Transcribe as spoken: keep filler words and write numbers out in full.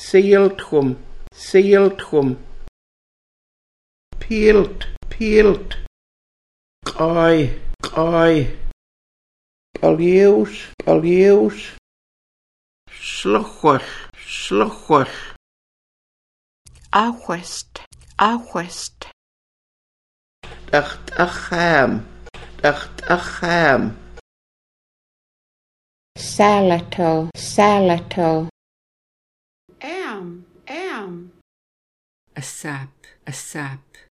Seeltchum, seeltchum. Peelt, peelt. Qai, qai. Paljeus, paljeus. Slochwell, slochwell. Awest, awest. Dacht acham, dacht acham. Salato, salato. Am, am. A sap, a sap.